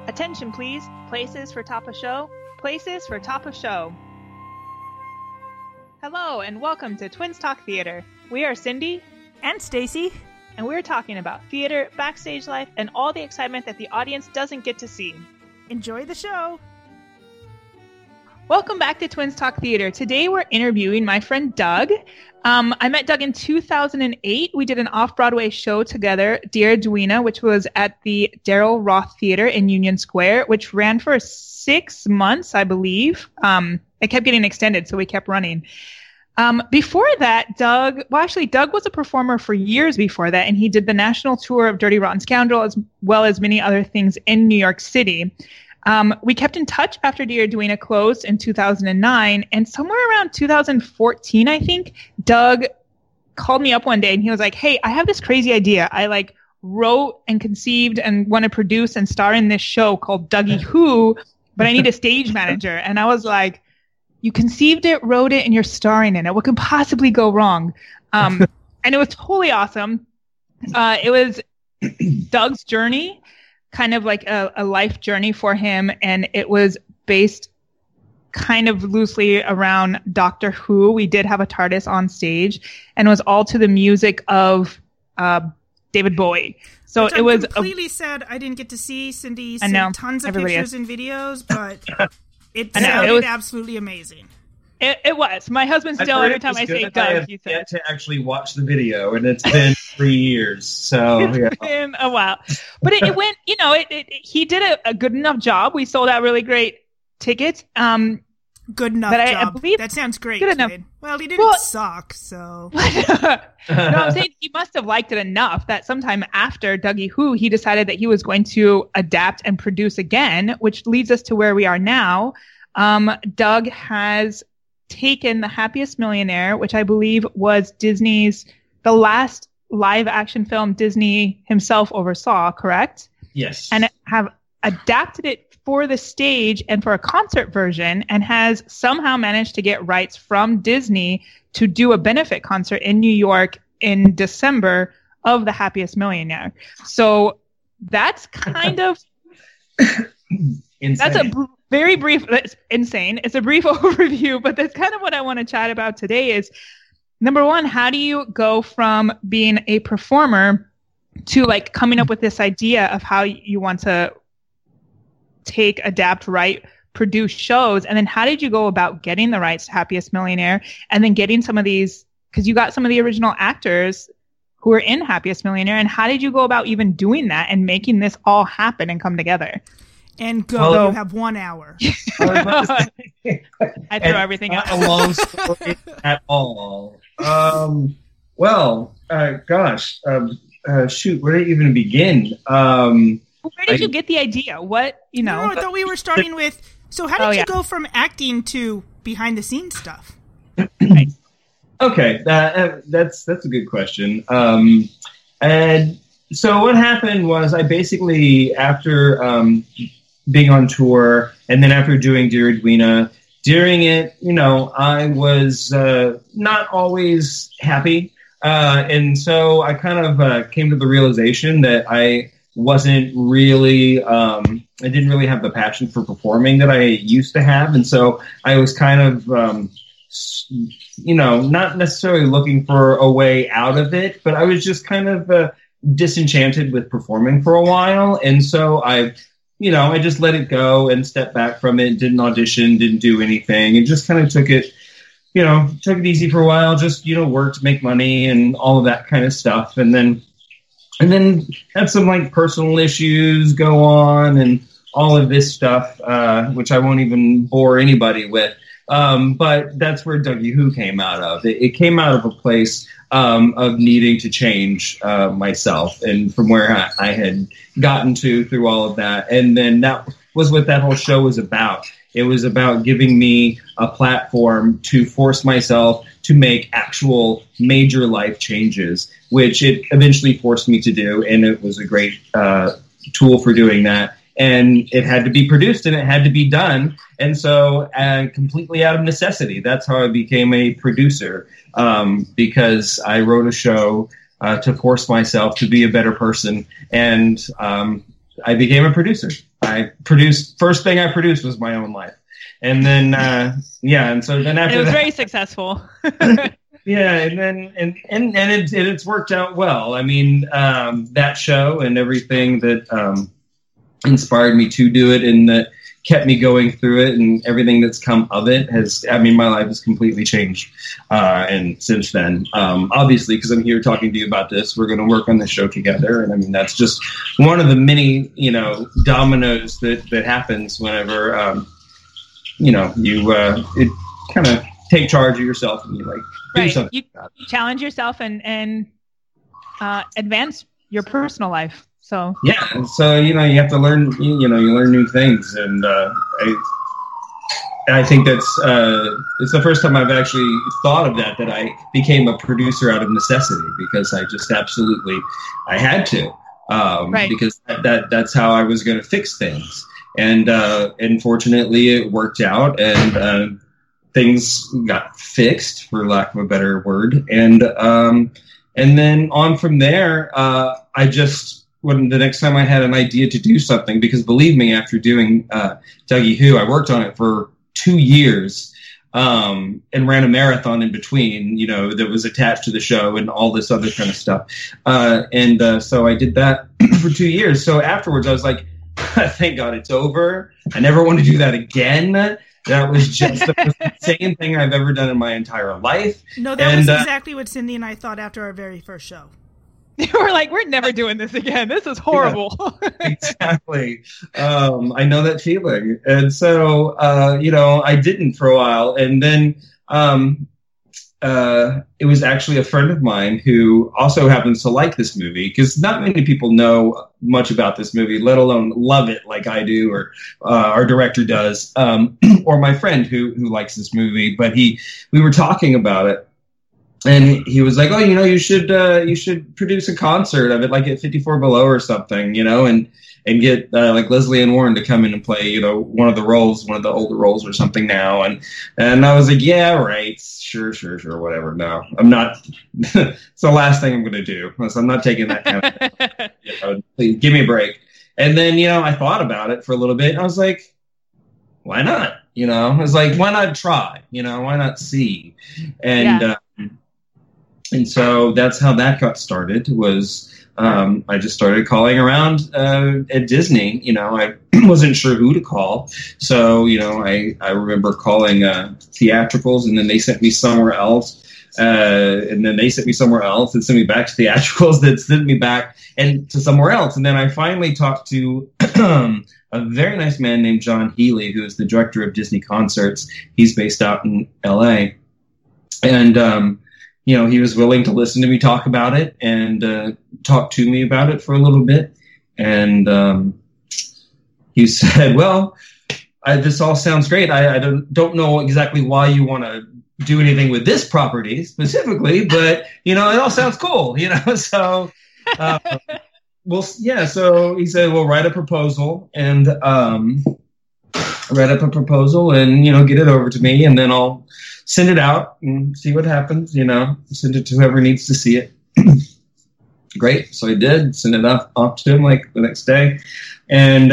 Attention, please. Places for top of show. Places for top of show. Hello, and welcome to Twins Talk Theater. We are Cindy and Stacy, and we're talking about theater, backstage life, and all the excitement that the audience doesn't get to see. Enjoy the show. Welcome back to Twins Talk Theater. Today we're interviewing my friend Doug. I met Doug in 2008. We did an off-Broadway show together, Dear Edwina, which was at the Daryl Roth Theater in Union Square, which ran for 6 months, I believe. It kept getting extended, so we kept running. Before that, Doug was a performer for years before that, and he did the national tour of Dirty Rotten Scoundrel as well as many other things in New York City. We kept in touch after Dear Edwina closed in 2009, and somewhere around 2014, I think, Doug called me up one day and he was like, "Hey, I have this crazy idea. I wrote and conceived and want to produce and star in this show called Dougie Who, but I need a stage manager." And I was like, "You conceived it, wrote it, and you're starring in it. What could possibly go wrong?" And it was totally awesome. It was Doug's journey, kind of like a life journey for him, and it was based kind of loosely around Doctor Who. We did have a TARDIS on stage, and it was all to the music of David Bowie. So it was completely sad I didn't get to see. Cindy sent tons of pictures and videos, but it sounded absolutely amazing. It was. My husband still, every time I say Doug, he said. I have yet to actually watch the video, and it's been 3 years, so yeah. It's been a while. But it went, he did a good enough job. We sold out really great tickets. Good enough job. I believe that sounds great. Good enough. Well, he didn't suck, so. No, I'm saying he must have liked it enough that sometime after Dougie Who, he decided that he was going to adapt and produce again, which leads us to where we are now. Doug has taken The Happiest Millionaire, which I believe was the last live action film Disney himself oversaw, correct? Yes. And have adapted it for the stage and for a concert version, and has somehow managed to get rights from Disney to do a benefit concert in New York in December of The Happiest Millionaire. So that's kind of insane. That's a very brief, that's insane. It's a brief overview, but that's kind of what I want to chat about today is, number one, how do you go from being a performer to coming up with this idea of how you want to take, adapt, write, produce shows? And then how did you go about getting the rights to Happiest Millionaire and then getting some of these, because you got some of the original actors who were in Happiest Millionaire, and how did you go about even doing that and making this all happen and come together? And go. You have 1 hour. I throw everything out. Not a long story at all. Shoot, where did I even begin? Where did you get the idea? What, No, I thought we were starting with, so how did you go from acting to behind the scenes stuff? Okay, that's a good question. And so what happened was I basically, after being on tour, and then after doing Dear Edwina, during it, I was not always happy. And so I kind of came to the realization that I wasn't really, I didn't really have the passion for performing that I used to have. And so I was kind of, not necessarily looking for a way out of it, but I was just kind of disenchanted with performing for a while. And so I just let it go and stepped back from it, didn't audition, didn't do anything, and just kind of took it easy for a while, just, worked, make money and all of that kind of stuff. And then had some personal issues go on and all of this stuff, which I won't even bore anybody with. But that's where Dougie Who came out of. It came out of a place of needing to change myself, and from where I had gotten to through all of that. And then that was what that whole show was about. It was about giving me a platform to force myself to make actual major life changes, which it eventually forced me to do. And it was a great tool for doing that. And it had to be produced and it had to be done. And so completely out of necessity, that's how I became a producer, because I wrote a show to force myself to be a better person. And I became a producer. First thing I produced was my own life. And then, and so then after it was very successful. Yeah, and then it's worked out well. I mean, that show and everything that inspired me to do it and that kept me going through it and everything that's come of it my life has completely changed. And since then, obviously, because I'm here talking to you about this, we're going to work on the show together. And I mean, that's just one of the many, dominoes that happens whenever, you kind of take charge of yourself and you do something. You challenge yourself and advance your personal life. So so you have to learn. You learn new things, and I think that's it's the first time I've actually thought of that I became a producer out of necessity because I just absolutely I had to because that's how I was going to fix things, and fortunately it worked out and. Things got fixed, for lack of a better word, and then on from there, when the next time I had an idea to do something, because believe me, after doing Dougie Who, I worked on it for 2 years and ran a marathon in between, that was attached to the show and all this other kind of stuff, so I did that for 2 years. So afterwards, I was like, thank God it's over. I never want to do that again. That was just the most insane thing I've ever done in my entire life. No, that was exactly what Cindy and I thought after our very first show. We're like, we're never doing this again. This is horrible. Yeah, exactly. I know that feeling. And so, I didn't for a while. And then it was actually a friend of mine who also happens to like this movie, because not many people know much about this movie, let alone love it like I do, or our director does, or my friend who likes this movie. But we were talking about it, and he was like, "Oh, you should produce a concert of it, like at 54 Below or something, and get like Leslie Ann Warren to come in and play, one of the older roles or something now." And I was like, "Yeah, right, sure, whatever. No, I'm not. It's the last thing I'm going to do. I'm not taking that kind of. Please give me a break." And then I thought about it for a little bit, and I was like, "Why not?" I was like, "Why not try? Why not see?" And and so that's how that got started. Was I just started calling around at Disney. I wasn't sure who to call. So, I remember calling theatricals, and then they sent me somewhere else. And then they sent me somewhere else and sent me back to theatricals that sent me back and to somewhere else. And then I finally talked to a very nice man named John Healy, who is the director of Disney Concerts. He's based out in L.A. And, he was willing to listen to me talk about it and talk to me about it for a little bit. And he said, "Well, this all sounds great. I don't know exactly why you want to do anything with this property specifically, but, it all sounds cool, So, so he said, "Well, write a proposal and get it over to me, and then I'll send it out and see what happens, send it to whoever needs to see it." Great. So I did send it off to him like the next day. And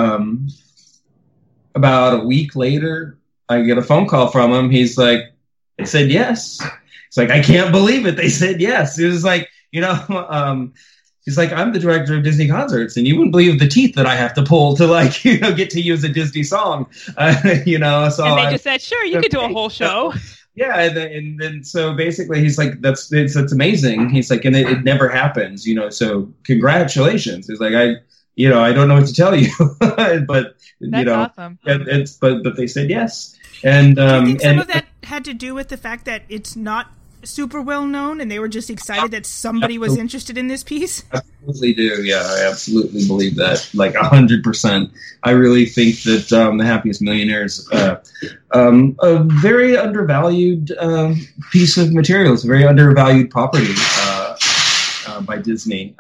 about a week later, I get a phone call from him. He's like, "They said yes." It's like, "I can't believe it. They said yes." It was like, he's like, "I'm the director of Disney Concerts, and you wouldn't believe the teeth that I have to pull to get to use a Disney song." So and they just said, "Sure, you could do a whole show." Yeah, and then so basically he's like, that's amazing. He's like, and it never happens, so congratulations. He's like, I don't know what to tell you, but that's awesome. But they said yes. And I think some of that had to do with the fact that it's not super well known, and they were just excited that somebody was interested in this piece. Absolutely do. Yeah, I absolutely believe that, like 100%. I really think that The Happiest Millionaire is a very undervalued piece of material. It's a very undervalued property by Disney,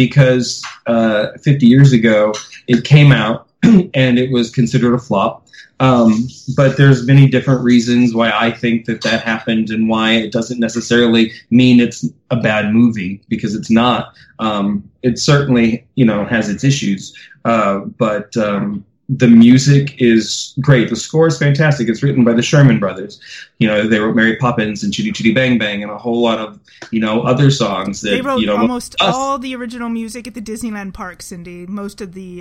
because 50 years ago it came out and it was considered a flop. But there's many different reasons why I think that happened, and why it doesn't necessarily mean it's a bad movie, because it's not. It certainly, has its issues, but the music is great. The score is fantastic. It's written by the Sherman Brothers. They wrote Mary Poppins and Chitty Chitty Bang Bang and a whole lot of, other songs that, they wrote almost all the original music at the Disneyland park, Cindy. Most of the,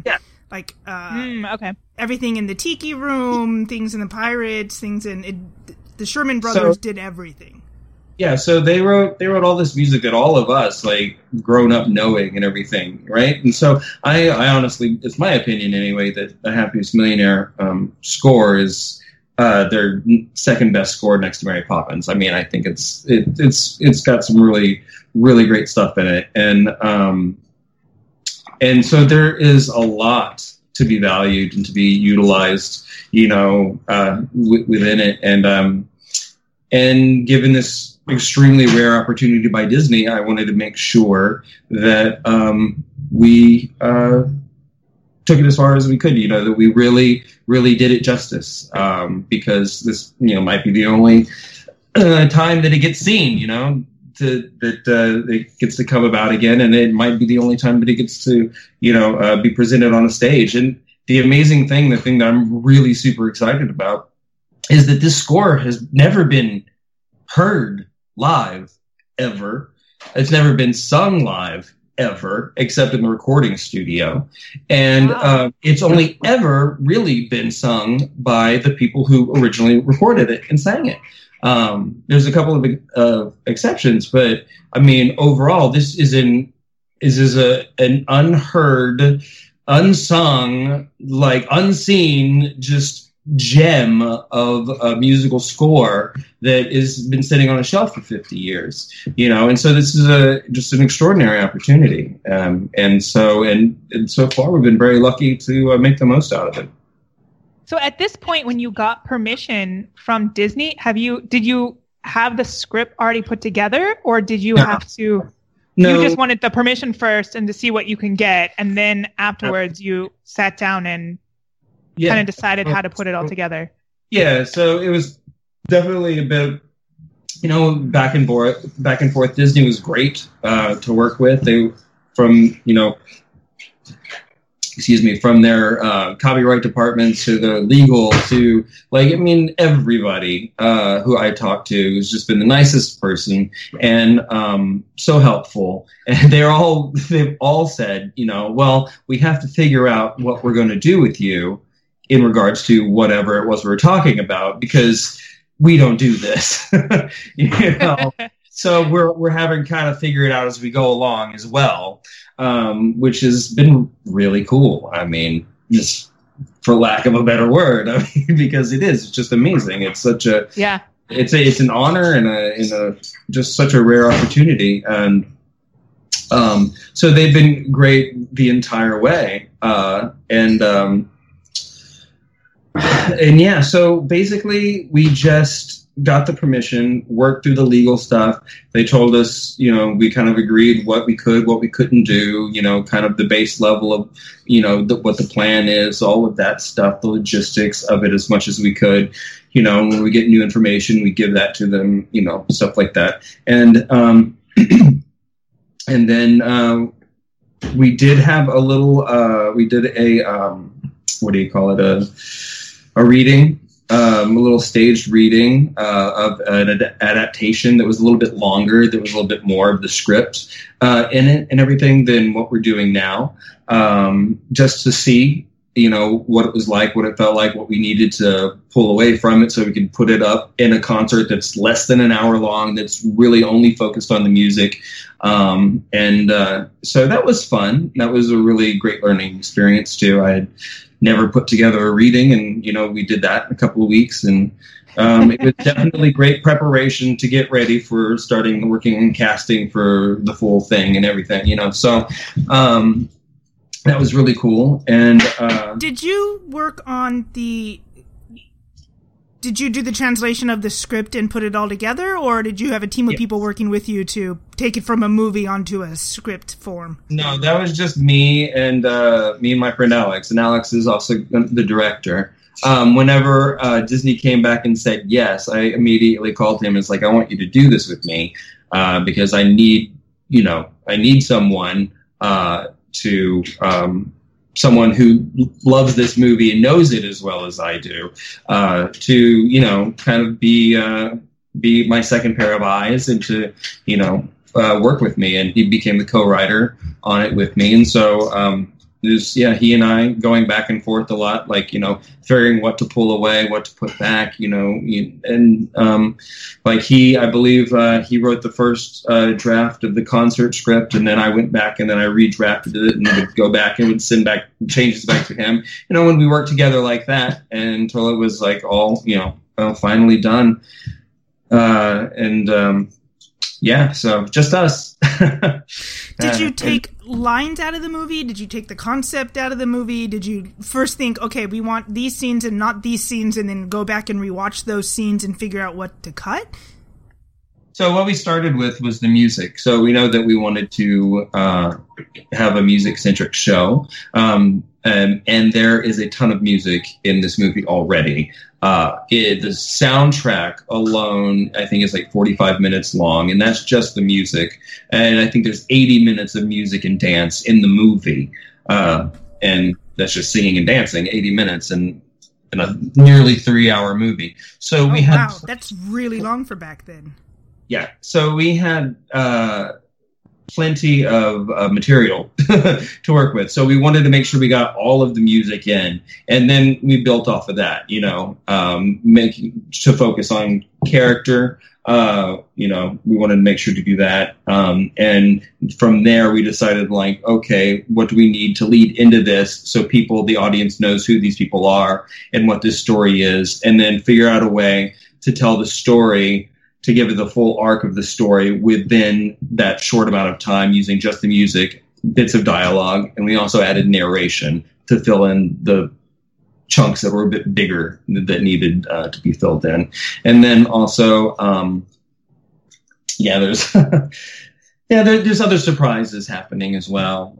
okay. Everything in the Tiki Room, things in the Pirates, the Sherman Brothers did everything. Yeah, so they wrote all this music that all of us, grown up knowing and everything, right? And so I honestly, it's my opinion anyway, that The Happiest Millionaire score is their second best score next to Mary Poppins. I mean, I think it's got some really, really great stuff in it, and so there is a lot to be valued and to be utilized, within it, and given this extremely rare opportunity by Disney, I wanted to make sure that we took it as far as we could, that we really, really did it justice, because this, might be the only time that it gets seen, that it gets to come about again, and it might be the only time that it gets to, be presented on a stage. And the amazing thing, the thing that I'm really super excited about, is that this score has never been heard live ever. It's never been sung live ever, except in the recording studio. And it's only ever really been sung by the people who originally recorded it and sang it. There's a couple of exceptions, but I mean, overall, this is an unheard, unsung, unseen, just gem of a musical score that has been sitting on a shelf for 50 years, and so this is just an extraordinary opportunity. And so far we've been very lucky to make the most out of it. So at this point, when you got permission from Disney, did you have the script already put together, or did you have to? No. You just wanted the permission first and to see what you can get, and then afterwards you sat down and kind of decided how to put it all together. Yeah, so it was definitely a bit, back and forth. Disney was great to work with. They, from their copyright department to the legal to everybody who I talked to has just been the nicest person and so helpful. And they've all said, well, we have to figure out what we're going to do with you in regards to whatever it was we were talking about, because we don't do this, So we're having kind of figure it out as we go along as well, which has been really cool. I mean, just for lack of a better word, because it's just amazing. It's such a it's an honor and just such a rare opportunity, and so they've been great the entire way, so basically we just got the permission, worked through the legal stuff. They told us, we kind of agreed what we could, what we couldn't do, kind of the base level of, what the plan is, all of that stuff, the logistics of it as much as we could. When we get new information, we give that to them, stuff like that. And and then we did have a little, we did a, what do you call it? A reading, a little staged reading of an adaptation that was a little bit longer, that was a little bit more of the script in it and everything than what we're doing now, just to see, what it was like, what it felt like, what we needed to pull away from it so we could put it up in a concert that's less than an hour long, that's really only focused on the music. So that was fun. That was a really great learning experience too. I had never put together a reading, and we did that in a couple of weeks, and it was definitely great preparation to get ready for starting working on casting for the full thing and everything, so that was really cool. And did you work on did you do the translation of the script and put it all together, or did you have a team of people working with you to take it from a movie onto a script form? No, that was just me and my friend Alex. And Alex is also the director. whenever Disney came back and said yes, I immediately called him and was like, I want you to do this with me because I need someone to someone who loves this movie and knows it as well as I do to kind of be my second pair of eyes and to work with me. And he became the co-writer on it with me, and so. He and I going back and forth a lot, like, figuring what to pull away, what to put back, and I believe he wrote the first draft of the concert script, and then I went back and then I redrafted it and would go back and would send back changes back to him, when we worked together like that until it was like all, finally done. So just us. Did you take lines out of the movie? Did you take the concept out of the movie? Did you first think, okay, we want these scenes and not these scenes, and then go back and rewatch those scenes and figure out what to cut? So what we started with was the music. So we know that we wanted to have a music-centric show, and there is a ton of music in this movie already. The soundtrack alone, I think, is like 45 minutes long, and that's just the music. And I think there's 80 minutes of music and dance in the movie, and that's just singing and dancing, 80 minutes in a nearly 3-hour movie. So we had wow, that's really long for back then. Yeah, so we had plenty of material to work with. So we wanted to make sure we got all of the music in, and then we built off of that, making to focus on character. We wanted to make sure to do that. And from there, we decided, like, okay, what do we need to lead into this so the audience knows who these people are and what this story is, and then figure out a way to tell the story, to give it the full arc of the story within that short amount of time, using just the music, bits of dialogue, and we also added narration to fill in the chunks that were a bit bigger that needed to be filled in. And then also, there's there's other surprises happening as well.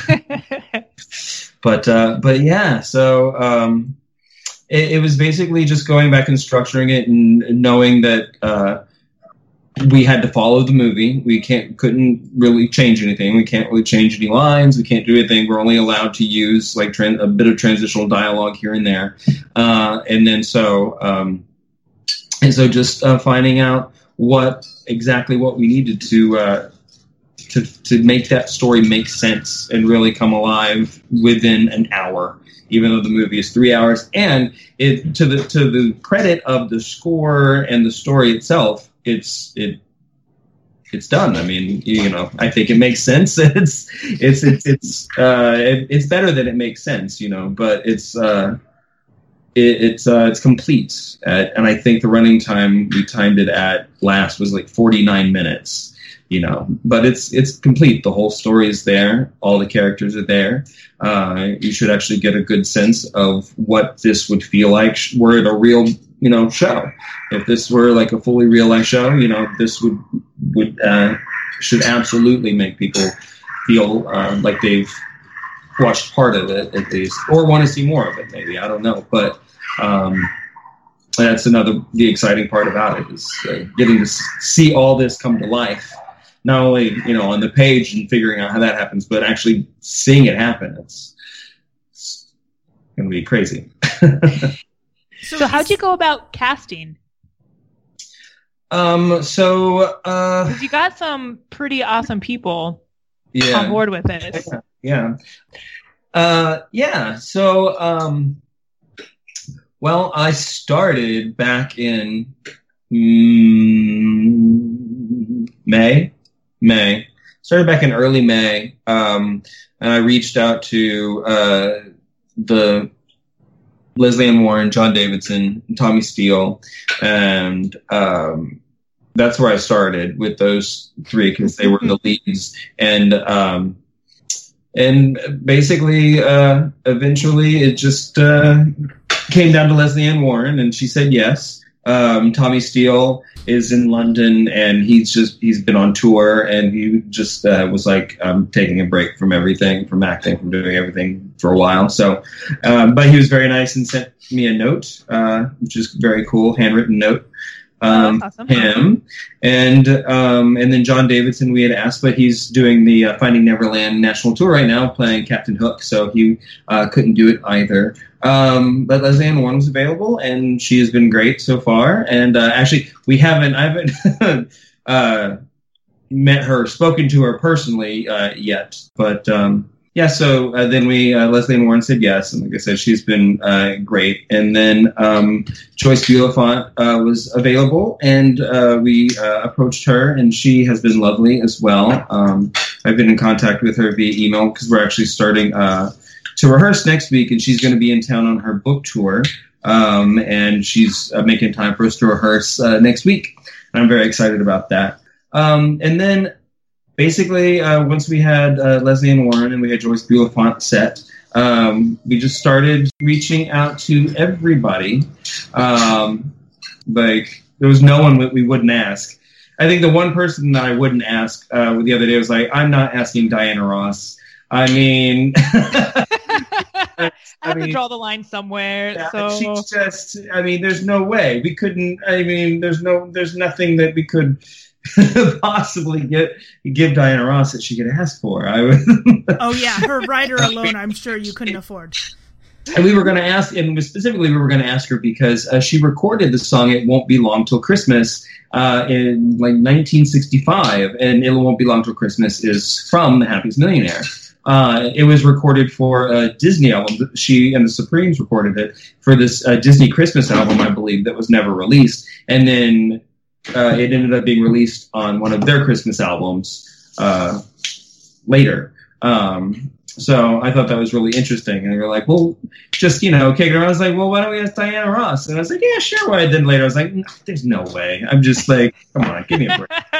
But yeah, so it was basically just going back and structuring it and knowing that we had to follow the movie. We couldn't really change anything. We can't really change any lines. We can't do anything. We're only allowed to use like a bit of transitional dialogue here and there. So just finding out what we needed to make that story make sense and really come alive within an hour, even though the movie is 3 hours. And it to the credit of the score and the story itself, it's done. I mean, I think it makes sense. It's better than it makes sense, but it's complete. And I think the running time we timed it at last was like 49 minutes. But it's complete. The whole story is there. All the characters are there. You should actually get a good sense of what this would feel like were it a real, show. If this were like a fully real life show, this should absolutely make people feel like they've watched part of it at least, or want to see more of it. Maybe, I don't know, but that's the exciting part about it is getting to see all this come to life. Not only, on the page and figuring out how that happens, but actually seeing it happen. It's going to be crazy. So how'd you go about casting? Because you got some pretty awesome people on board with this. Yeah. So, well, I started back in May. Started back in early May, and I reached out to the Leslie Ann Warren, John Davidson, and Tommy Steele, and that's where I started with those three because they were the leads, and basically, eventually, it just came down to Leslie Ann Warren, and she said yes. Tommy Steele is in London, and he's been on tour, and he just was like taking a break from everything, from acting, from doing everything for a while. So, but he was very nice and sent me a note, which is very cool, handwritten note. Awesome. Him and then John Davidson we had asked, but he's doing the Finding Neverland national tour right now, playing Captain Hook, so he couldn't do it either. But Leslie Ann Warren was available, and she has been great so far. And actually, I haven't met her, spoken to her personally yet, but. Yeah, so then Leslie Ann Warren said yes, and like I said, she's been great. And then Joyce Bulifant was available, and we approached her, and she has been lovely as well. I've been in contact with her via email because we're actually starting to rehearse next week, and she's going to be in town on her book tour, and she's making time for us to rehearse next week. And I'm very excited about that. And then basically, once we had Leslie Ann Warren and we had Joyce Bulifant set, we just started reaching out to everybody. Like, there was no one that we wouldn't ask. I think the one person that I wouldn't ask the other day was like, I'm not asking Diana Ross. I mean... I have to draw the line somewhere. Yeah, so she's just... I mean, there's no way. We couldn't... I mean, there's nothing that we could... possibly give Diana Ross that she could ask for. Oh yeah, her writer alone, I'm sure you couldn't afford. And we were going to ask, and specifically we were going to ask her because she recorded the song "It Won't Be Long Till Christmas" in like 1965, and "It Won't Be Long Till Christmas" is from The Happiest Millionaire. It was recorded for a Disney album. She and the Supremes recorded it for this Disney Christmas album, I believe, that was never released, and then. It ended up being released on one of their Christmas albums later. So I thought that was really interesting. And they were like, well, just, kicking around. I was like, well, why don't we ask Diana Ross? And I was like, yeah, sure. Why? Then later I was like, there's no way. I'm just like, come on, give me a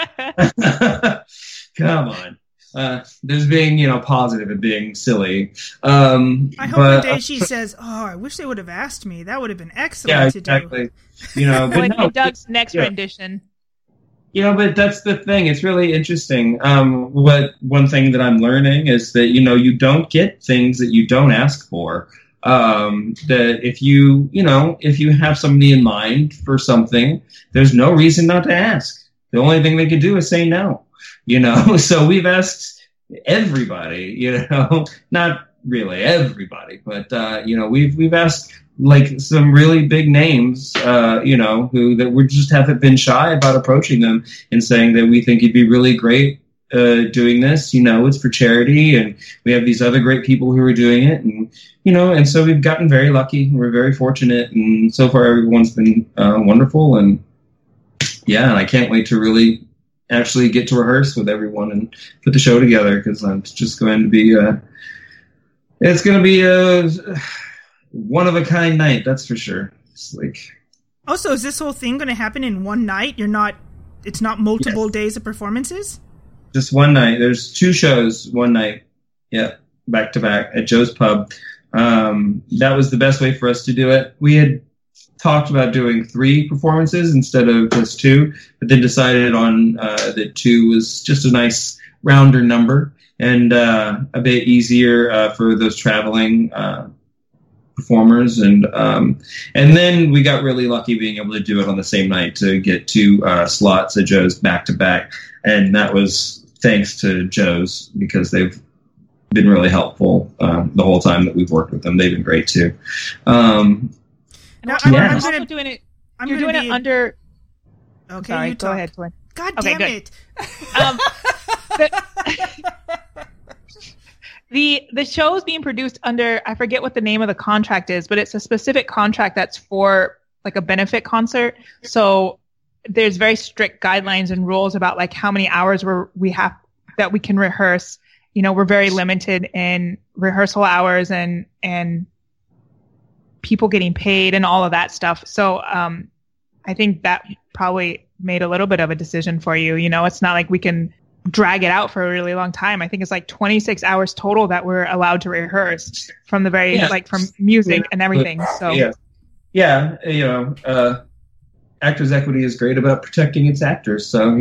break. Come on. There's being, positive and being silly. I hope one day she says, "Oh, I wish they would have asked me. That would have been excellent to exactly. do." But no, Doug's next rendition. But that's the thing. It's really interesting. One thing that I'm learning is that, you don't get things that you don't ask for. That if you have somebody in mind for something, there's no reason not to ask. The only thing they could do is say no. So we've asked everybody, not really everybody, but, we've asked like some really big names, that we just haven't been shy about approaching them and saying that we think you'd be really great, doing this, it's for charity, and we have these other great people who are doing it, and, and so we've gotten very lucky. We're very fortunate, and so far everyone's been, wonderful, and yeah, and I can't wait to really actually get to rehearse with everyone and put the show together, because it's just going to be it's going to be a one of a kind night, that's for sure. It's like, also, is this whole thing going to happen in one night? It's not multiple days of performances? Just one night. There's 2 shows one night. Yeah, back to back at Joe's Pub. That was the best way for us to do it. We had talked about doing 3 performances instead of just 2, but then decided on that 2 was just a nice rounder number and a bit easier for those traveling performers, and then we got really lucky being able to do it on the same night to get 2 slots at Joe's back to back, and that was thanks to Joe's, because they've been really helpful the whole time that we've worked with them. They've been great too. Now, I'm also doing it. You're doing it under. Okay, sorry, you go ahead, Twin. God okay, damn good. it! The show is being produced under, I forget what the name of the contract is, but it's a specific contract that's for like a benefit concert. So there's very strict guidelines and rules about like how many hours we that we can rehearse. We're very limited in rehearsal hours and people getting paid and all of that stuff. So I think that probably made a little bit of a decision for you. It's not like we can drag it out for a really long time. I think it's like 26 hours total that we're allowed to rehearse from the very, from music and everything. So Actors Equity is great about protecting its actors. So,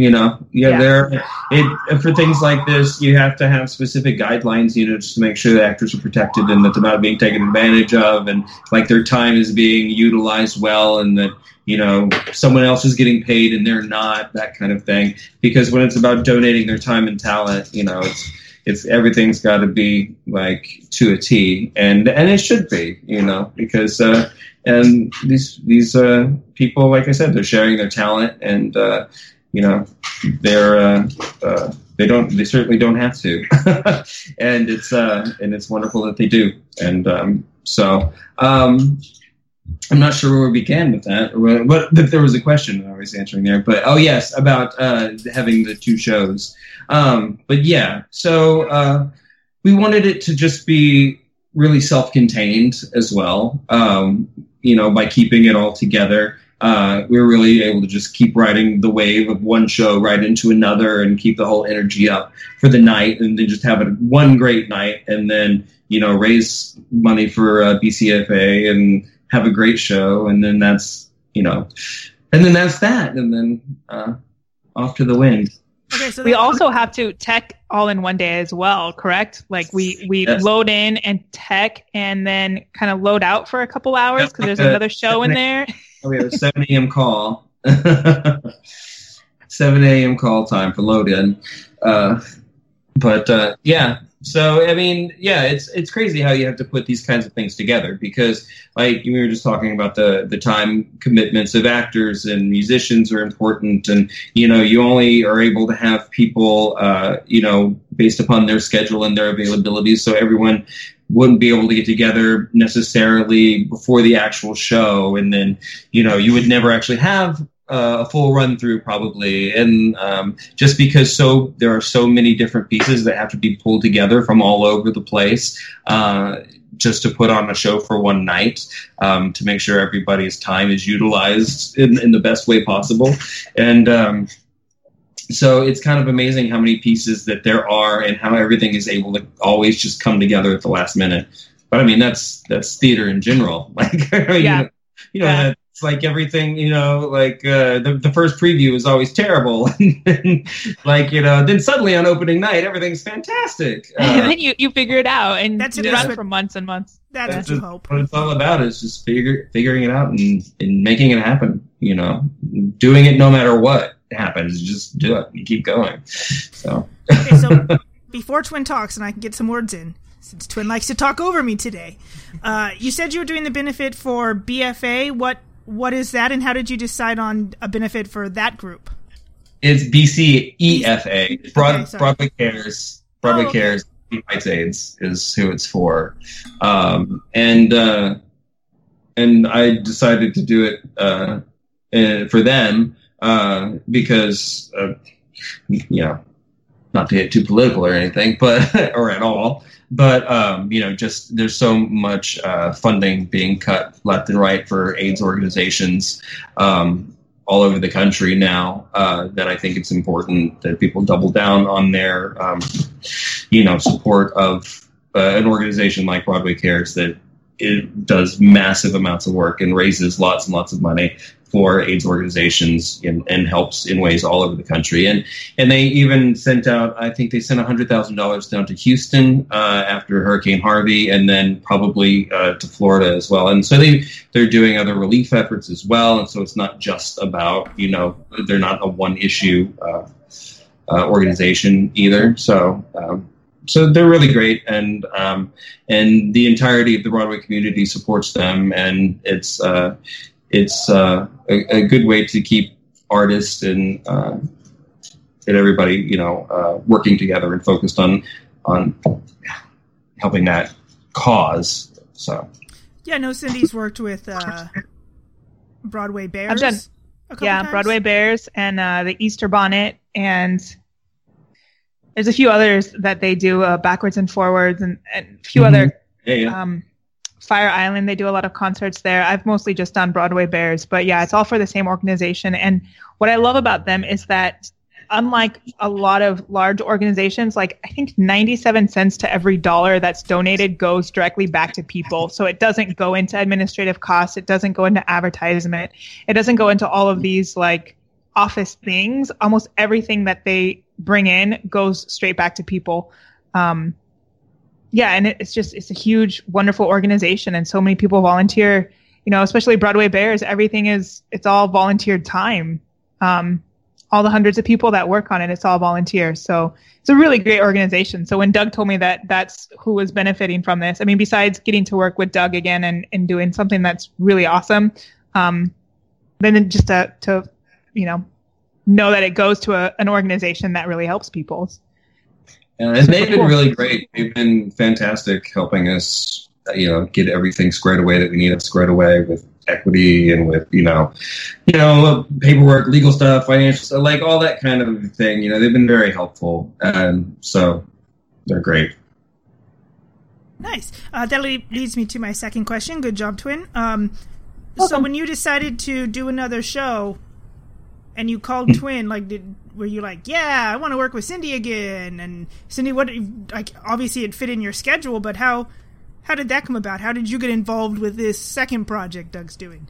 for things like this, you have to have specific guidelines, just to make sure that actors are protected and that they're not being taken advantage of, and like their time is being utilized well, and that, someone else is getting paid and they're not, that kind of thing. Because when it's about donating their time and talent, it's everything's got to be like to a T, and it should be, because and these people, like I said, they're sharing their talent, and they certainly don't have to, and it's wonderful that they do, and I'm not sure where we began with that, but there was a question that I was answering there. But yes, about having the two shows. But yeah, so we wanted it to just be really self-contained as well. By keeping it all together, we were really able to just keep riding the wave of one show right into another and keep the whole energy up for the night, and then just have it one great night, and then raise money for BCFA and have a great show, and then that's that, and then off to the wind. Okay, so we also have to tech all in one day as well, correct? Like we Yes. load in and tech, and then kind of load out for a couple hours because there's another show in there. We have a 7 a.m. call. 7 a.m. call time for load in. Yeah. So, I mean, yeah, it's crazy how you have to put these kinds of things together, because, like, we were just talking about the time commitments of actors and musicians are important, and, you only are able to have people, based upon their schedule and their availability, so everyone wouldn't be able to get together necessarily before the actual show, and then, you would never actually have a full run through probably, and just because there are so many different pieces that have to be pulled together from all over the place, just to put on a show for one night, to make sure everybody's time is utilized in the best way possible, and so it's kind of amazing how many pieces that there are and how everything is able to always just come together at the last minute. But I mean, that's theater in general, like Yeah. It's like everything, the first preview is always terrible. And then suddenly on opening night, everything's fantastic. And then you figure it out, and That's you it. run for months and months. That's what you hope. What it's all about is just figuring it out and making it happen, doing it no matter what happens. Just do it. You keep going. So, Okay, so before Twin talks, and I can get some words in, since Twin likes to talk over me today, you said you were doing the benefit for BFA. What is that, and how did you decide on a benefit for that group? It's BCEFA. Broadway Cares. Broadway Oh, okay. Cares. Fights AIDS is who it's for. And I decided to do it for them because, not to get too political or anything, but or at all. But, just there's so much funding being cut left and right for AIDS organizations all over the country now that I think it's important that people double down on their, support of an organization like Broadway Cares that it does massive amounts of work and raises lots and lots of money for AIDS organizations and helps in ways all over the country. And they even sent out, I think they sent $100,000 down to Houston after Hurricane Harvey, and then probably to Florida as well. And so they're doing other relief efforts as well. And so it's not just about, they're not a one issue organization either. So they're really great, and the entirety of the Broadway community supports them, and it's a good way to keep artists and everybody, working together and focused on helping that cause. So Yeah, no, Cindy's worked with Broadway Bears. I've done, a couple yeah, times. Broadway Bears and the Easter Bonnet, and there's a few others that they do backwards and forwards, and a few other. yeah. Fire Island, they do a lot of concerts there. I've mostly just done Broadway Bears, but yeah, it's all for the same organization. And what I love about them is that unlike a lot of large organizations, like I think 97 cents to every dollar that's donated goes directly back to people. So it doesn't go into administrative costs. It doesn't go into advertisement. It doesn't go into all of these like office things. Almost everything that they bring in goes straight back to people. And it's a huge, wonderful organization. And so many people volunteer, especially Broadway Bears. It's all volunteered time. All the hundreds of people that work on it, it's all volunteer. So it's a really great organization. So when Doug told me that that's who was benefiting from this, I mean, besides getting to work with Doug again and doing something that's really awesome, then just to know that it goes to an organization that really helps people. And they've been really great. They've been fantastic helping us, get everything squared away that we need it squared away with equity and with, paperwork, legal stuff, financial stuff, like all that kind of thing. They've been very helpful. And so they're great. Nice. That leads me to my second question. Good job, Twin. So when you decided to do another show and you called Twin, were you like, yeah, I want to work with Cindy again? And Cindy, obviously it fit in your schedule, but how did that come about? How did you get involved with this second project Doug's doing?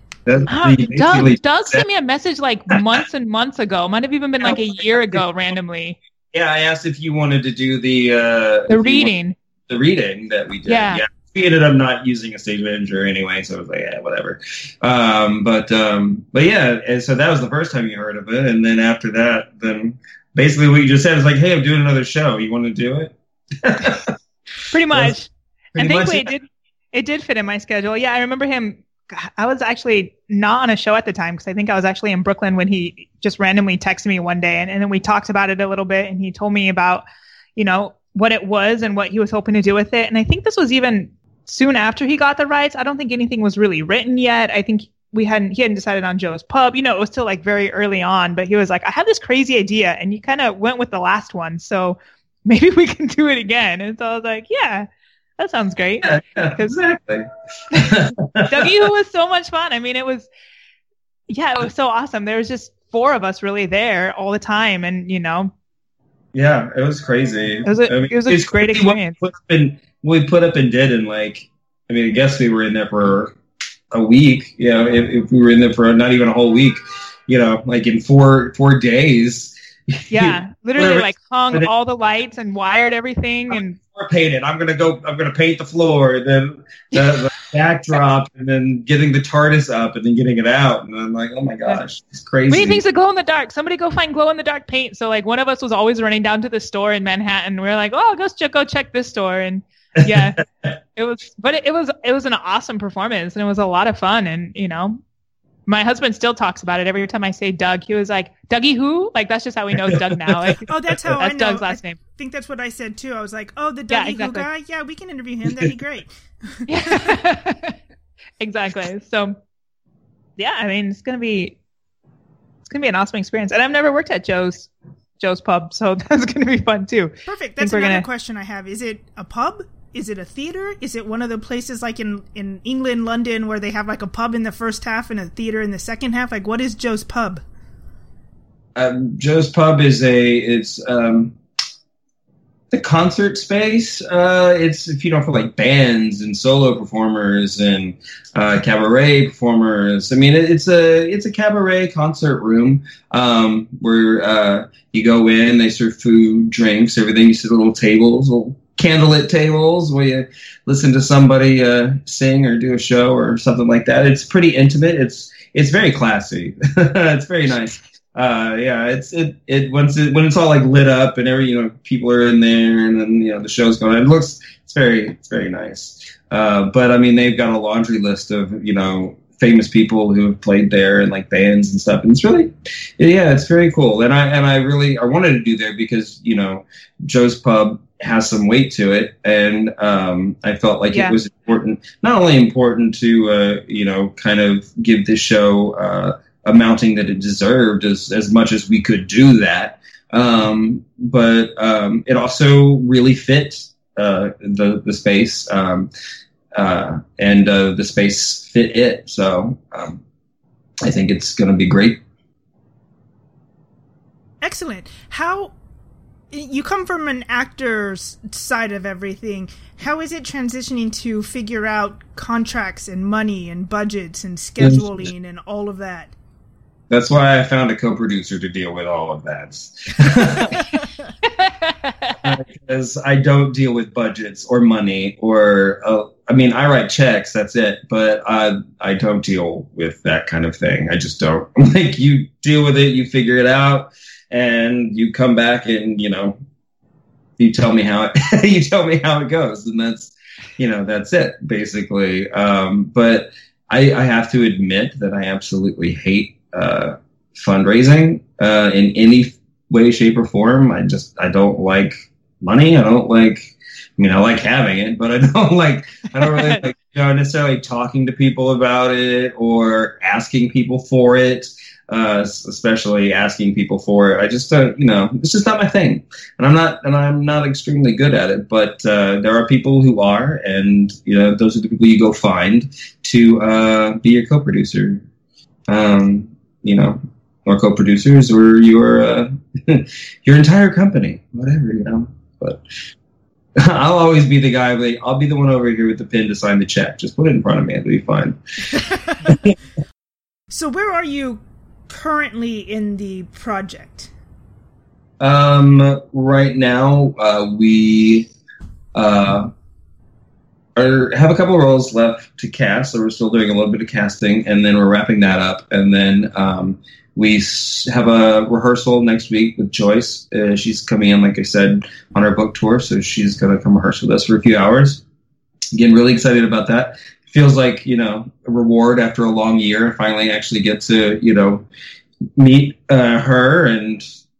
Doug sent me a message like months and months ago. Might have even been like a year ago randomly. Yeah, I asked if you wanted to do the reading. The reading that we did. Yeah. We ended up not using a stage manager anyway, so I was like, yeah, whatever. But yeah, and so that was the first time you heard of it, and then after that, then basically what you just said is like, hey, I'm doing another show. You want to do it? Pretty much. And thankfully it did fit in my schedule. Yeah, I remember him. I was actually not on a show at the time because I think I was actually in Brooklyn when he just randomly texted me one day, and then we talked about it a little bit, and he told me about, what it was and what he was hoping to do with it. And I think this was even soon after he got the rights. I don't think anything was really written yet. I think he hadn't decided on Joe's Pub. It was still like very early on, but he was like, I have this crazy idea, and you kind of went with the last one, so maybe we can do it again. And so I was like, yeah, that sounds great. Yeah, exactly. W was so much fun. I mean, it was so awesome. There was just 4 of us really there all the time, and yeah, it was crazy. It was a great experience. We put up and did, and I guess we were in there for a week. If we were in there for not even a whole week, like in 4 days. Yeah, literally hung all the lights and wired everything and painted. I'm gonna paint the floor, then the backdrop, and then getting the TARDIS up, and then getting it out. And I'm like, oh my gosh, it's crazy. We need things to glow in the dark. Somebody go find glow in the dark paint. So one of us was always running down to the store in Manhattan. We were like, oh, go check this store. And yeah, it was an awesome performance, and it was a lot of fun. And my husband still talks about it every time I say Doug. He was like, Dougie who? That's just how we know Doug now. That's how I know. That's Doug's last name. I think that's what I said too. I was like, oh, the Dougie who guy? Yeah, we can interview him. That'd be great. Yeah. Exactly. So yeah, I mean, it's gonna be an awesome experience. And I've never worked at Joe's Pub, so that's gonna be fun too. Perfect. That's another question I have. Is it a pub? Is it a theater? Is it one of the places like in England, London, where they have a pub in the first half and a theater in the second half? What is Joe's Pub? Joe's Pub is it's the concert space. It's for bands and solo performers and cabaret performers. I mean, it's a cabaret concert room where you go in, they serve food, drinks, everything. You sit at little tables, little candlelit tables where you listen to somebody sing or do a show or something like that. It's pretty intimate. It's very classy. It's very nice. When it's all lit up and people are in there, and then the show's going on. It's very nice. But I mean, they've got a laundry list of famous people who have played there and bands and stuff, and it's very cool. And I wanted to do there because Joe's Pub has some weight to it, and I felt like it was important, not only important to kind of give this show a mounting that it deserved as much as we could do that, but it also really fit the space, and the space fit it. So I think it's going to be great. Excellent. How you come from an actor's side of everything. How is it transitioning to figure out contracts and money and budgets and scheduling and all of that? That's why I found a co-producer to deal with all of that. Because I don't deal with budgets or money or, I write checks, that's it. But I don't deal with that kind of thing. I just don't. Like, you deal with it, you figure it out, and you come back and, you tell me how it goes. And that's it, basically. But I have to admit that I absolutely hate fundraising in any way, shape, or form. I don't like money. I like having it, but I don't really like necessarily talking to people about it or asking people for it, especially asking people for it. I just it's just not my thing, and I'm not extremely good at it. But there are people who are, and those are the people you go find to be your co-producer. Or co-producers, or your your entire company, whatever, But I'll always be the guy. I'll be the one over here with the pen to sign the check. Just put it in front of me; it'll be fine. So, where are you currently in the project? Right now, we have a couple of roles left to cast, so we're still doing a little bit of casting, and then we're wrapping that up, and then we have a rehearsal next week with Joyce. She's coming in, like I said, on our book tour, so she's going to come rehearse with us for a few hours. Again, really excited about that. Feels like, a reward after a long year. Finally actually get to, meet her and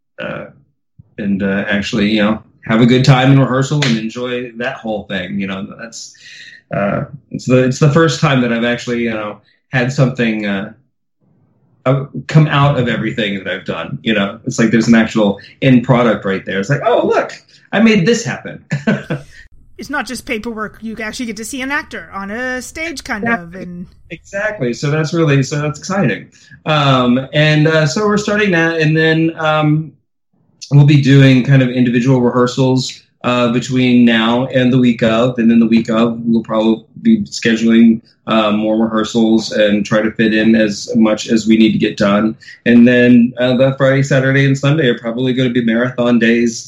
actually, have a good time in rehearsal and enjoy that whole thing. That's it's the first time that I've actually, had something come out of everything that I've done. It's like there's an actual end product right there. It's like, oh, look, I made this happen. It's not just paperwork. You actually get to see an actor on a stage, Exactly. So that's exciting. So we're starting that, and then we'll be doing kind of individual rehearsals between now and the week of, and then the week of we'll probably be scheduling more rehearsals and try to fit in as much as we need to get done. And then the Friday, Saturday, and Sunday are probably going to be marathon days.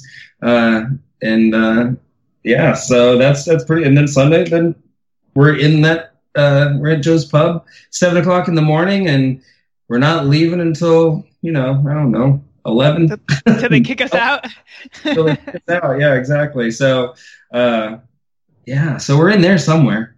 So that's pretty. And then Sunday, then we're in that we're at Joe's Pub, 7:00 in the morning, and we're not leaving until I don't know, 11. Until they kick us out. Until they kick us out, yeah, exactly. So so we're in there somewhere.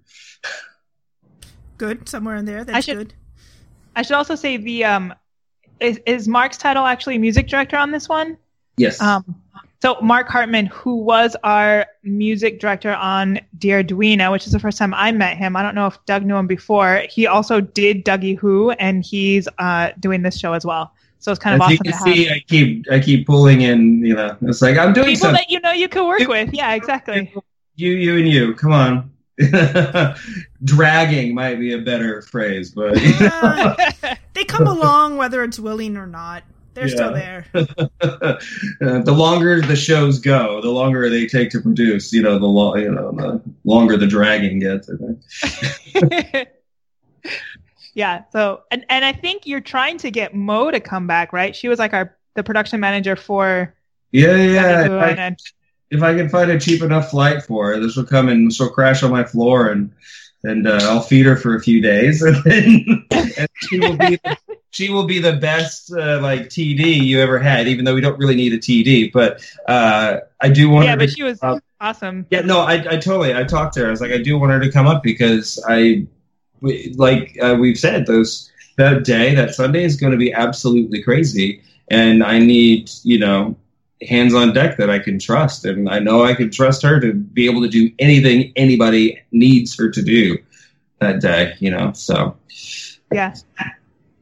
Good, somewhere in there. That's good. I should also say is Mark's title actually music director on this one? Yes. So Mark Hartman, who was our music director on Dear Edwina, which is the first time I met him. I don't know if Doug knew him before. He also did Dougie Who, and he's doing this show as well. So it's kind of awesome to have. As you can see, I keep pulling in, it's like I'm doing people something. that you can work with. Yeah, exactly. You and you. Come on. Dragging might be a better phrase, but they come along whether it's willing or not. They're still there. The longer the shows go, the longer they take to produce. The longer the dragging gets, I think. Yeah. So, and I think you're trying to get Mo to come back, right? She was like the production manager for. Yeah. If I can find a cheap enough flight for her, this will come and she'll crash on my floor, and I'll feed her for a few days, and then she will be the best TD you ever had. Even though we don't really need a TD, but I do want her. Yeah, but she was awesome. Yeah, no, I talked to her. I was like, I do want her to come up because we've said that Sunday is going to be absolutely crazy, and I need hands on deck that I can trust, and I know I can trust her to be able to do anything anybody needs her to do that day, so. Yeah.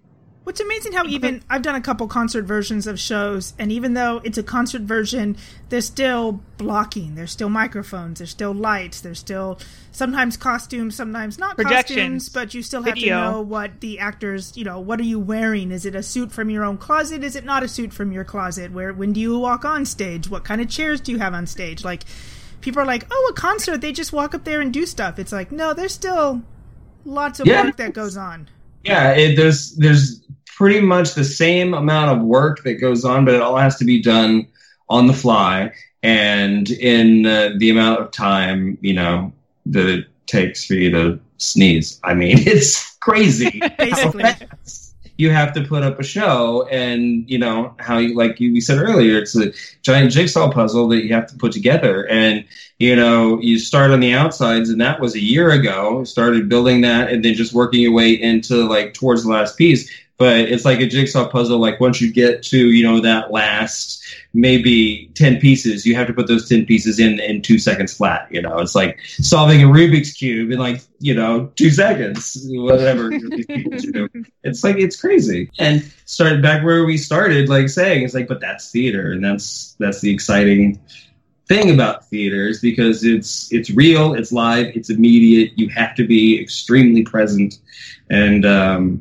What's amazing how even I've done a couple concert versions of shows, and even though it's a concert version, there's still blocking, there's still microphones, there's still lights, there's still sometimes costumes, sometimes not costumes, but you still have to know what the actors, what are you wearing? Is it a suit from your own closet? Is it not a suit from your closet? When do you walk on stage? What kind of chairs do you have on stage? Like, people are like, oh, a concert, they just walk up there and do stuff. It's like, no, there's still lots of work that goes on. Yeah, there's pretty much the same amount of work that goes on, but it all has to be done on the fly and in the amount of time, that it takes for you to sneeze. I mean, it's crazy. Basically. You have to put up a show, and how we said earlier, it's a giant jigsaw puzzle that you have to put together. And you start on the outsides, and that was a year ago. Started building that, and then just working your way into towards the last piece. But it's like a jigsaw puzzle. Like once you get to that last maybe 10 pieces, you have to put those 10 pieces in 2 seconds flat. It's like solving a Rubik's cube in 2 seconds, whatever these people do. It's crazy. And started back where we started, saying it's but that's theater, and that's the exciting thing about theaters, because it's real, it's live, it's immediate. You have to be extremely present, and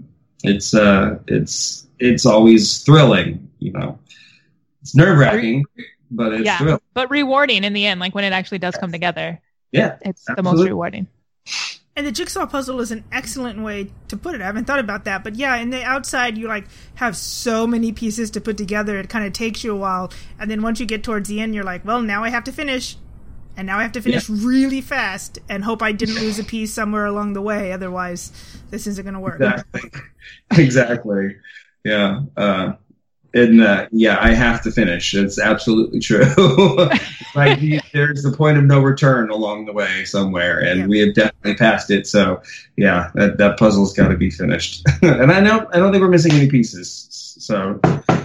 it's always thrilling. It's nerve-wracking, but it's thrilling. But rewarding in the end, when it actually does come together. Yeah, it's absolutely the most rewarding. And the jigsaw puzzle is an excellent way to put it. I haven't thought about that, but yeah, in the outside, you have so many pieces to put together. It kind of takes you a while, and then once you get towards the end, you're like, well, now I have to finish. And now I have to finish really fast and hope I didn't lose a piece somewhere along the way. Otherwise, this isn't going to work. Exactly. Yeah. I have to finish. It's absolutely true. There's the point of no return along the way somewhere, and we have definitely passed it. So, yeah, that puzzle's got to be finished. And I don't think we're missing any pieces. So,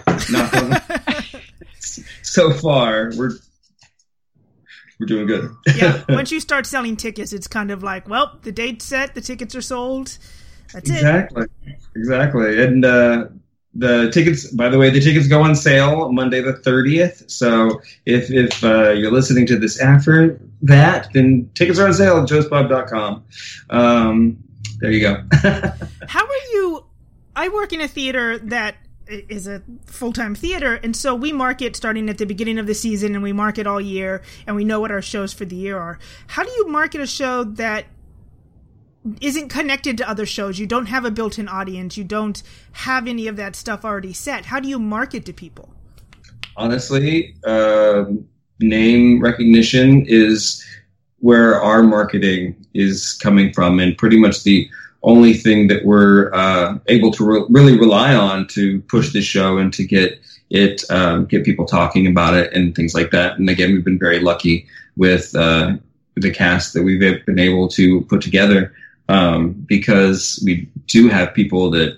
so far, we're doing good. Yeah, once you start selling tickets, it's kind of like, well, the date's set, the tickets are sold. That's it. Exactly. And the tickets, by the way, the tickets go on sale Monday the 30th. So if you're listening to this after that, then tickets are on sale at joespub.com. There you go. How are you? I work in a theater that is a full-time theater, and so we market starting at the beginning of the season, and we market all year, and we know what our shows for the year are. How do you market a show that isn't connected to other shows? You don't have a built-in audience. You don't have any of that stuff already set. How do you market to people? Honestly, name recognition is where our marketing is coming from, and pretty much the only thing that we're able to really rely on to push this show and to get people talking about it and things like that. And again, we've been very lucky with the cast that we've been able to put together, because we do have people that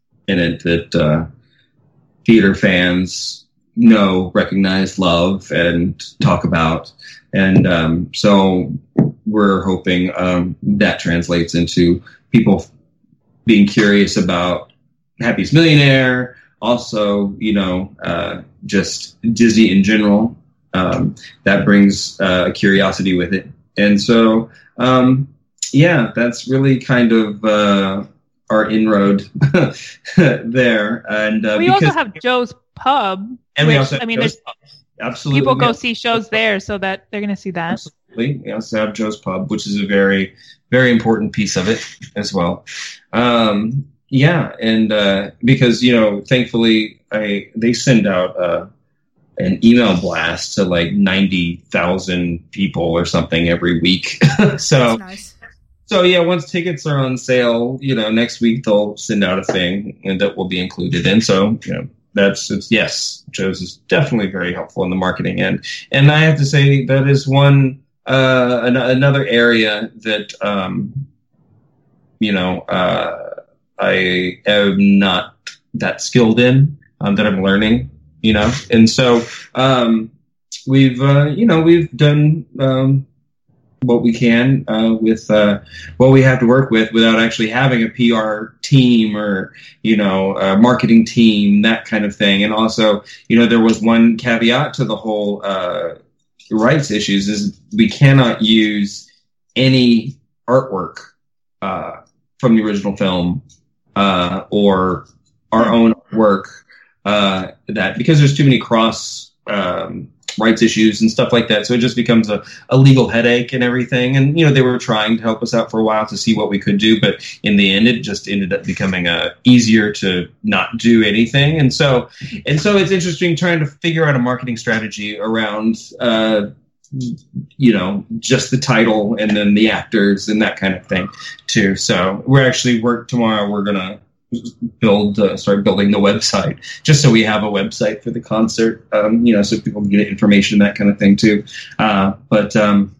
theater fans know, recognize, love, and talk about. And so we're hoping that translates into people being curious about Happiest Millionaire, also, just Disney in general. That brings a curiosity with it. And so, that's really kind of our inroad there. And we also have Joe's Pub. And we also have there's absolutely people go see shows there, so that they're going to see that. Absolutely. We also have Joe's Pub, which is a very, very important piece of it as well. Because, thankfully, they send out an email blast to 90,000 people or something every week. So, nice. So yeah, once tickets are on sale, next week they'll send out a thing and that will be included in. So, yes, Joe's is definitely very helpful in the marketing end. And I have to say that is one, another area that, I am not that skilled in, that I'm learning, and so, we've done, what we can with what we have to work with without actually having a PR team or, a marketing team, that kind of thing. And also, there was one caveat to the whole rights issues is we cannot use any artwork from the original film or our own work that because there's too many cross rights issues and stuff like that. So it just becomes a legal headache and everything. And, they were trying to help us out for a while to see what we could do. But in the end, it just ended up becoming easier to not do anything. And so it's interesting trying to figure out a marketing strategy around, just the title and then the actors and that kind of thing too. So tomorrow we're going to start building the website just so we have a website for the concert, so people can get information, that kind of thing too. But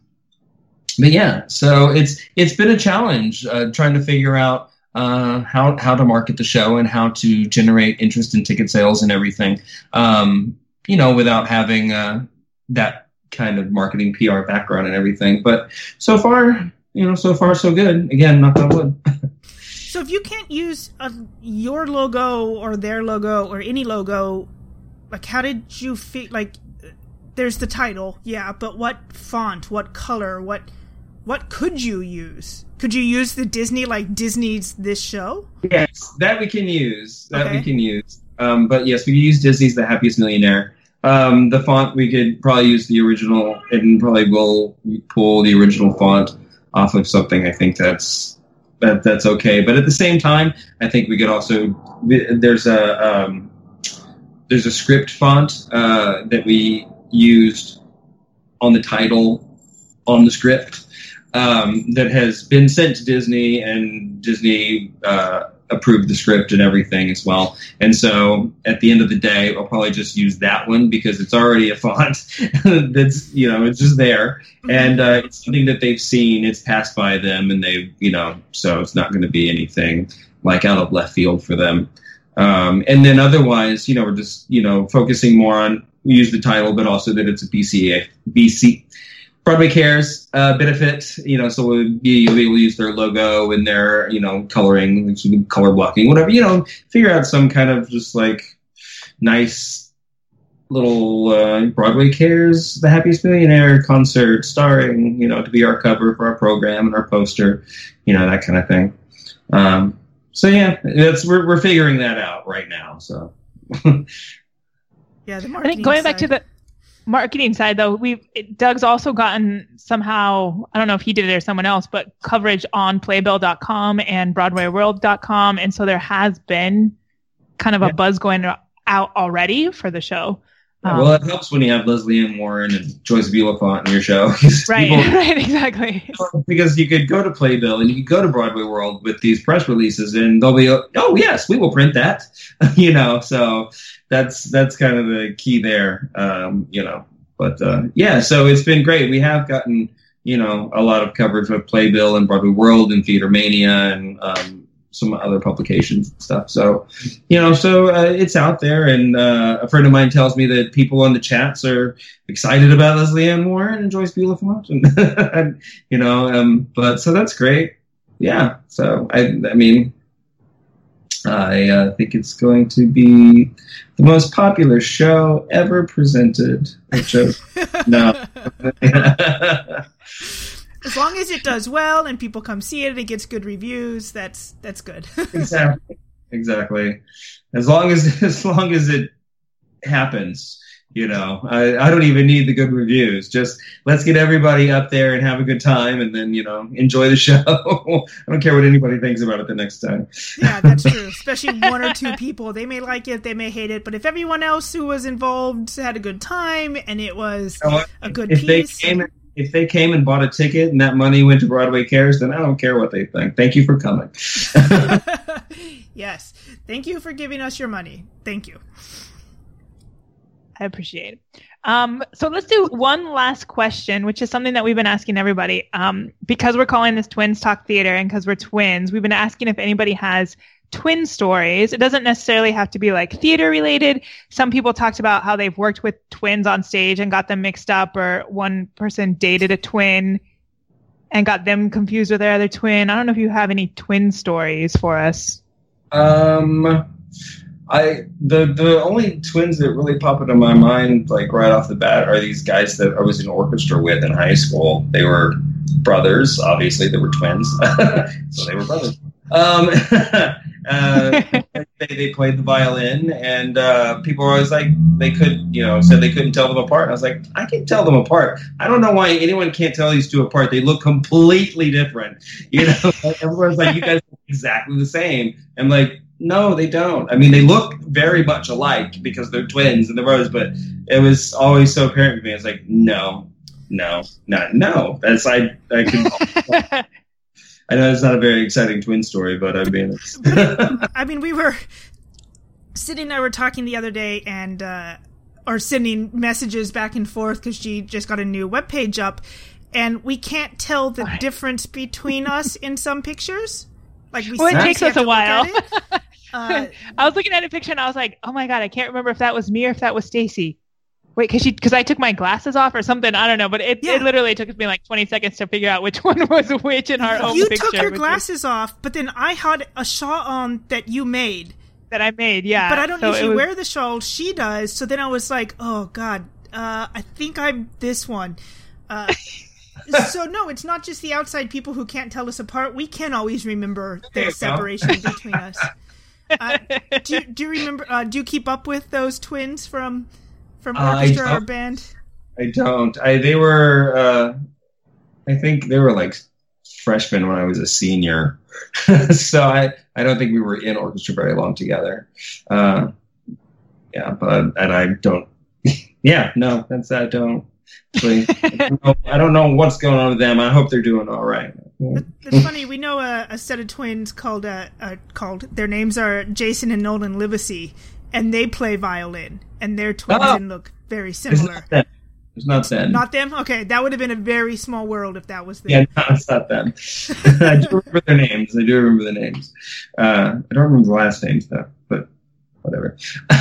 yeah, so it's been a challenge trying to figure out how to market the show and how to generate interest in ticket sales and everything, without having that kind of marketing PR background and everything. But so far so good. Again, knock on wood. So if you can't use your logo or their logo or any logo, like how did you feel? Like, there's the title, yeah, but what font, what color, what could you use? Could you use the Disney, like Disney's This Show? Yes, that we can use. But yes, we can use Disney's The Happiest Millionaire. The font, we could probably use the original, and probably will pull the original font off of something. I think that's okay. But at the same time, I think we could also, there's a script font that we used on the title on the script that has been sent to Disney, and Disney approved the script and everything as well. And so at the end of the day, I'll probably just use that one because it's already a font that's, it's just there. And it's something that they've seen, it's passed by them, and they've, so it's not going to be anything like out of left field for them. And then otherwise, we're just, focusing more on, we use the title, but also that it's a BC Broadway Cares benefit, so you'll be able to use their logo and their, coloring, color blocking, whatever, figure out some kind of just like nice little Broadway Cares, The Happiest Millionaire concert starring, to be our cover for our program and our poster, that kind of thing. So yeah, we're figuring that out right now. So yeah, the marketing I think going back to the marketing side, though, Doug's also gotten somehow, I don't know if he did it or someone else, but coverage on Playbill.com and BroadwayWorld.com, and so there has been kind of a buzz going out already for the show. Well, it helps when you have Leslie Ann Warren and Joyce Bulifant in your show. Right, exactly. Because you could go to Playbill and you could go to Broadway World with these press releases, and they'll be, oh yes, we will print that. So that's kind of the key there. But yeah, so it's been great. We have gotten a lot of coverage with Playbill and Broadway World and Theater Mania and some other publications and stuff. So, it's out there. And a friend of mine tells me that people on the chats are excited about Leslie Ann Warren and Joyce Bulifant. And, but so that's great. Yeah. So, I think it's going to be the most popular show ever presented. No. As long as it does well and people come see it and it gets good reviews, that's good. Exactly. As long as it happens, I don't even need the good reviews. Just let's get everybody up there and have a good time, and then enjoy the show. I don't care what anybody thinks about it the next time. Yeah, that's true. Especially one or two people, they may like it, they may hate it, but if everyone else who was involved had a good time and it was a good piece. If they came and bought a ticket and that money went to Broadway Cares, then I don't care what they think. Thank you for coming. Yes. Thank you for giving us your money. Thank you. I appreciate it. So let's do one last question, which is something that we've been asking everybody. Because we're calling this Twins Talk Theater and because we're twins, we've been asking if anybody has twin stories. It doesn't necessarily have to be like theater related. Some people talked about how they've worked with twins on stage and got them mixed up, or one person dated a twin and got them confused with their other twin. I don't know if you have any twin stories for us. The only twins that really pop into my mind, like right off the bat, are these guys that I was in orchestra with in high school. They were brothers, obviously. They were twins, so they were brothers. They played the violin, and people were always like, said they couldn't tell them apart. And I was like, I can tell them apart. I don't know why anyone can't tell these two apart. They look completely different. Everyone's like, you guys look exactly the same. I'm like, no, they don't. I mean, they look very much alike because they're twins and they're brothers, but it was always so apparent to me. I was like, no. That's I could. I know it's not a very exciting twin story, but I mean, we were Sydney and I were talking the other day, and or sending messages back and forth because she just got a new webpage up, and we can't tell the difference between us in some pictures. Like it takes us a while. I was looking at a picture and I was like, oh my God, I can't remember if that was me or if that was Stacy. Wait, because I took my glasses off or something. I don't know, but it literally took me like 20 seconds to figure out which one was which in our own picture. You took your glasses off, but then I had a shawl on that you made. That I made, yeah. But I don't usually wear the shawl. She does. So then I was like, oh God, I think I'm this one. So no, it's not just the outside people who can't tell us apart. We can always remember the separation between us. Do you remember? Do you keep up with those twins from orchestra or band? I don't. They were. I think they were like freshmen when I was a senior, so I don't think we were in orchestra very long together. But I don't. Yeah, no, I don't. I don't know what's going on with them. I hope they're doing all right. It's funny. We know a set of twins called their names are Jason and Nolan Livesey, and they play violin, and they're twins and look very similar. It's not them. Not them? Okay, that would have been a very small world if that was them. Yeah, no, it's not them. I do remember their names. I don't remember the last names, though, but whatever.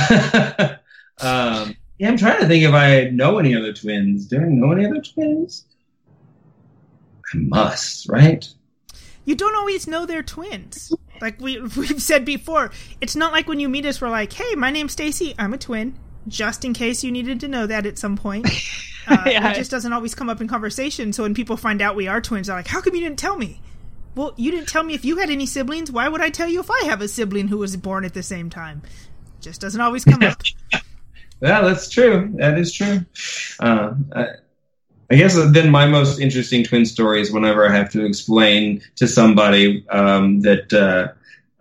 Yeah, I'm trying to think if I know any other twins. Do I know any other twins? I must, right? You don't always know they're twins. Like we've said before, it's not like when you meet us, we're like, hey, my name's Stacy, I'm a twin. Just in case you needed to know that at some point. It just doesn't always come up in conversation. So when people find out we are twins, they're like, how come you didn't tell me? Well, you didn't tell me if you had any siblings. Why would I tell you if I have a sibling who was born at the same time? Just doesn't always come up. Yeah, that's true. That is true. I guess then my most interesting twin story is whenever I have to explain to somebody that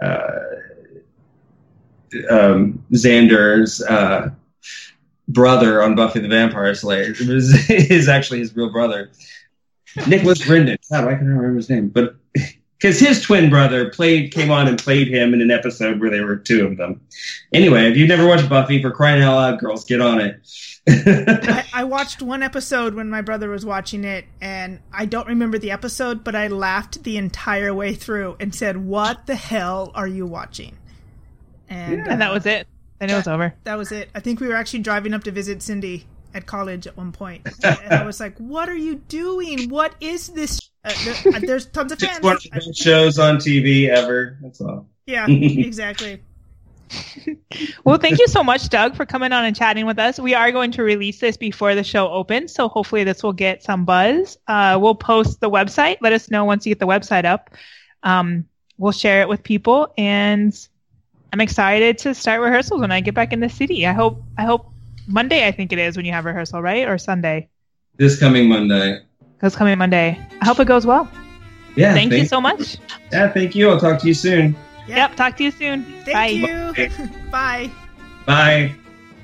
Xander's brother on Buffy the Vampire Slayer is actually his real brother, Nicholas Brendan. God, I can't remember his name, but because his twin brother came on and played him in an episode where there were two of them. Anyway, if you've never watched Buffy, for crying out loud, girls, get on it. I watched one episode when my brother was watching it, and I don't remember the episode, but I laughed the entire way through and said, what the hell are you watching? And that was it. Then it was over. That was it. I think we were actually driving up to visit Cindy at college at one point. And I was like, what are you doing? What is this? There's tons of fans. Just one of the best shows on TV ever. That's all. Yeah, exactly. Well, thank you so much, Doug, for coming on and chatting with us. We are going to release this before the show opens, so hopefully this will get some buzz. We'll post the website. Let us know once you get the website up. We'll share it with people, and I'm excited to start rehearsals when I get back in the city. I hope Monday, I think it is, when you have rehearsal, right? Or Sunday? This coming Monday. I hope it goes well. Yeah. Thank you so much. Yeah, thank you. I'll talk to you soon. Yep, talk to you soon. Thank you. Bye. Bye.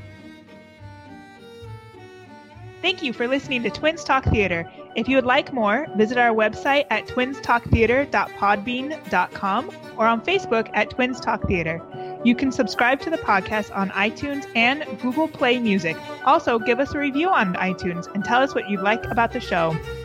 Thank you for listening to Twins Talk Theater. If you would like more, visit our website at twinstalktheater.podbean.com or on Facebook at Twins Talk Theater. You can subscribe to the podcast on iTunes and Google Play Music. Also, give us a review on iTunes and tell us what you like about the show.